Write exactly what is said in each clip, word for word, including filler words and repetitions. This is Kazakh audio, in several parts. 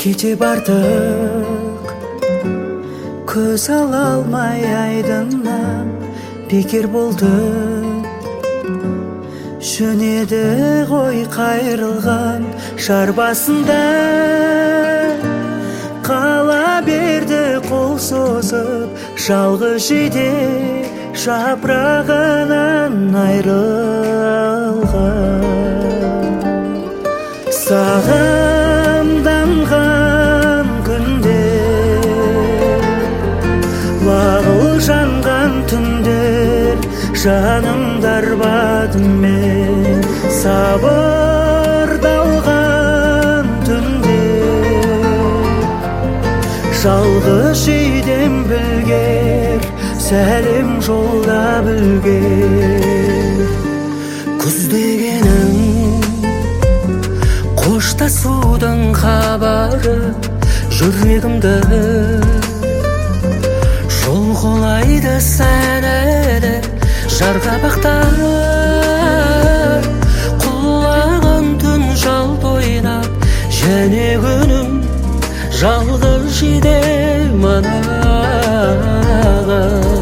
кете бардық, көз ала алмай айдыннан бекер болды. Жөнеді ғой қайрылған жар басында, қала берді қол созып жалғыз жиде жапырағынан айрылған. Сағымданған күндер, лағыл жанған түндер, жанымды арбадым мен. Сабырдалған түндер, жалғыз жидем білгер, сәлем жолда білгер. Күз дегенің қоштасудың хабары жүрегімді жол қолайды сәнеді жарға бақтар. Құлаған түн жалт ойнап және күнім жалғыз жидем анаған.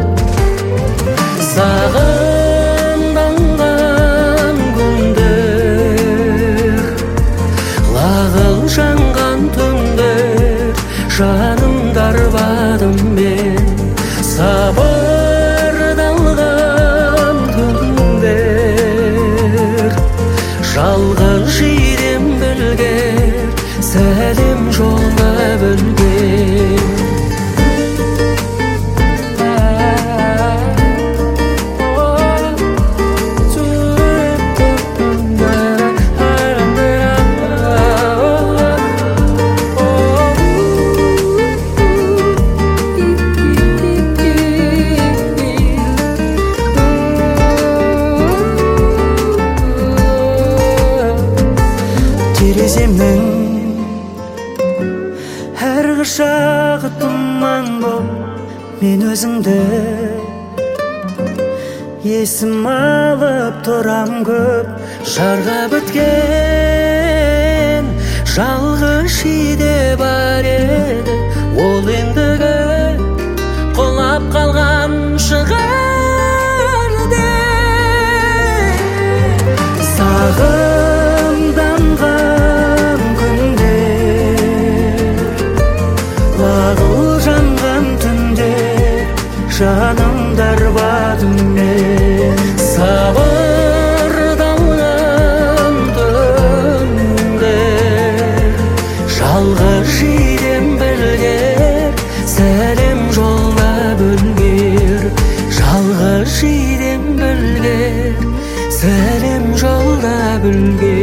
Сағымданған күндер, лағыл жанған түндер, жанымды арбадым мен. Сабырдалған түндер, жалғыз жидем білгер, сәлем жолда білгер. Тереземнің әр құшағы тұман боп, мен өзіңді есім алып тұрам көп. Жарға біткен жалғыз жиде бар еді, ол ендігі құлап қалған шығар деп. Сағымданған күндер, лағыл жанған түндер, жанымды арбадым мен. Сабырдалған түндер, жалғыз жидем білгер, сәлем жолда білгер. Жалғыз жидем білгер, сәлем жолда білгер.